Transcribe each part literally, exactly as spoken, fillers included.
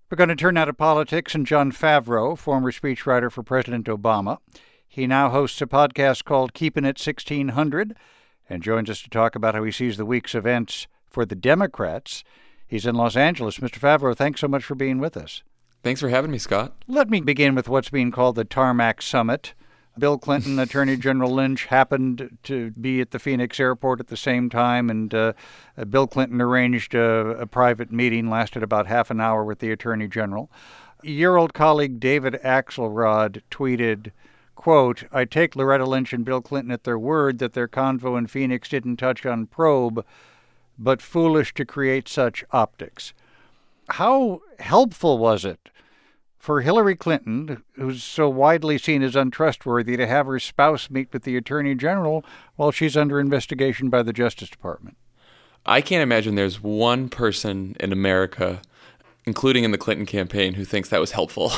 We're going to turn now to politics and Jon Favreau, former speechwriter for President Obama. He now hosts a podcast called Keeping It sixteen hundred and joins us to talk about how he sees the week's events for the Democrats. He's in Los Angeles. Mister Favreau, thanks so much for being with us. Thanks for having me, Scott. Let me begin with what's being called the Tarmac Summit. Bill Clinton, Attorney General Lynch happened to be at the Phoenix airport at the same time, and uh, Bill Clinton arranged a, a private meeting, lasted about half an hour with the Attorney General. Your old colleague David Axelrod tweeted, quote, "I take Loretta Lynch and Bill Clinton at their word that their convo in Phoenix didn't touch on probe, but foolish to create such optics." How helpful was it for Hillary Clinton, who's so widely seen as untrustworthy, to have her spouse meet with the Attorney General while she's under investigation by the Justice Department? I can't imagine there's one person in America, including in the Clinton campaign, who thinks that was helpful.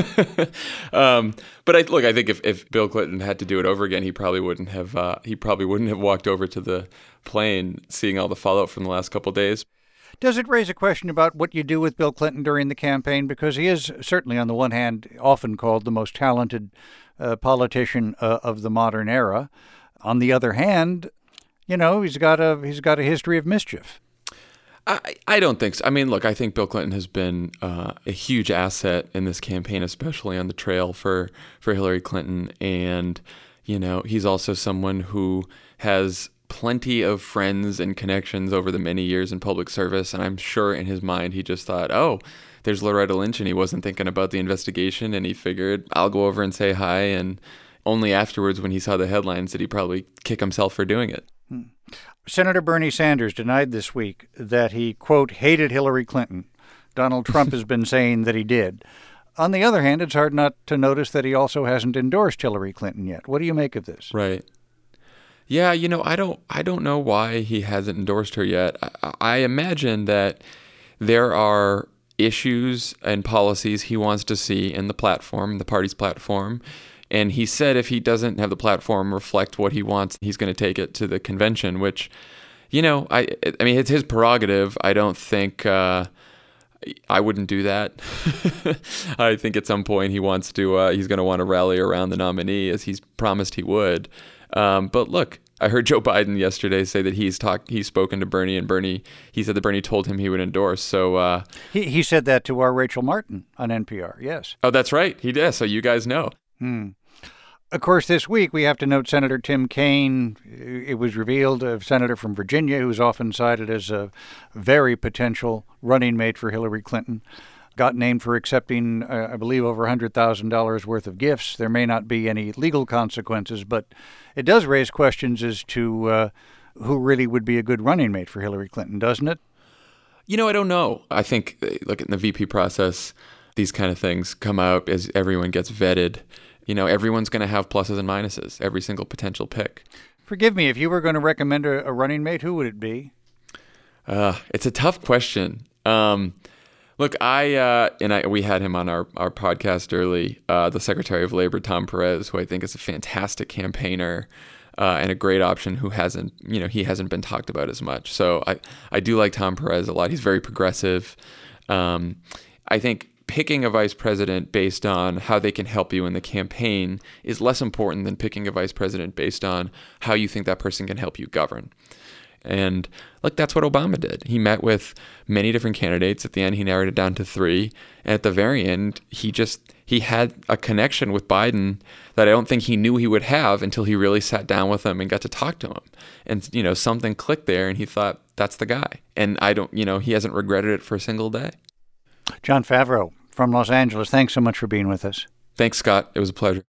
um, but I, look, I think if, if Bill Clinton had to do it over again, he probably wouldn't have. Uh, he probably wouldn't have walked over to the plane, seeing all the fallout from the last couple of days. Does it raise a question about what you do with Bill Clinton during the campaign? Because he is certainly, on the one hand, often called the most talented uh, politician uh, of the modern era. On the other hand, you know, he's got a he's got a history of mischief. I, I don't think so. I mean, look, I think Bill Clinton has been uh, a huge asset in this campaign, especially on the trail for, for Hillary Clinton. And, you know, he's also someone who has plenty of friends and connections over the many years in public service. And I'm sure in his mind, he just thought, oh, there's Loretta Lynch, and he wasn't thinking about the investigation. And he figured, I'll go over and say hi. And only afterwards, when he saw the headlines, did he probably kick himself for doing it. Hmm. Senator Bernie Sanders denied this week that he, quote, hated Hillary Clinton. Donald Trump has been saying that he did. On the other hand, it's hard not to notice that he also hasn't endorsed Hillary Clinton yet. What do you make of this? Right. Yeah, you know, I don't I don't know why he hasn't endorsed her yet. I, I imagine that there are issues and policies he wants to see in the platform, the party's platform. And he said if he doesn't have the platform reflect what he wants, he's going to take it to the convention, which, you know, I I mean, it's his prerogative. I don't think uh, I wouldn't do that. I think at some point he wants to, uh, he's going to want to rally around the nominee, as he's promised he would. Um, but look, I heard Joe Biden yesterday say that he's talked, he's spoken to Bernie, and Bernie, he said that Bernie told him he would endorse. So uh, he he said that to our Rachel Martin on N P R. Yes. Oh, that's right. He did. So you guys know. Hmm. Of course, this week we have to note Senator Tim Kaine. It was revealed, a senator from Virginia who's often cited as a very potential running mate for Hillary Clinton, got named for accepting, uh, I believe, over one hundred thousand dollars worth of gifts. There may not be any legal consequences, but it does raise questions as to uh, who really would be a good running mate for Hillary Clinton, doesn't it? You know, I don't know. I think, look, in the V P process, these kind of things come out as everyone gets vetted. You know, everyone's going to have pluses and minuses, every single potential pick. Forgive me, if you were going to recommend a, a running mate, who would it be? Uh, it's a tough question. Um, look, I uh, and I we had him on our, our podcast early, uh, the Secretary of Labor, Tom Perez, who I think is a fantastic campaigner uh, and a great option who hasn't, you know, he hasn't been talked about as much. So I, I do like Tom Perez a lot. He's very progressive. Um, I think picking a vice president based on how they can help you in the campaign is less important than picking a vice president based on how you think that person can help you govern. And look, that's what Obama did. He met with many different candidates. At the end, he narrowed it down to three. And at the very end, he just, he had a connection with Biden that I don't think he knew he would have until he really sat down with him and got to talk to him. And, you know, something clicked there and he thought, that's the guy. And I don't, you know, he hasn't regretted it for a single day. Jon Favreau from Los Angeles, thanks so much for being with us. Thanks, Scott. It was a pleasure.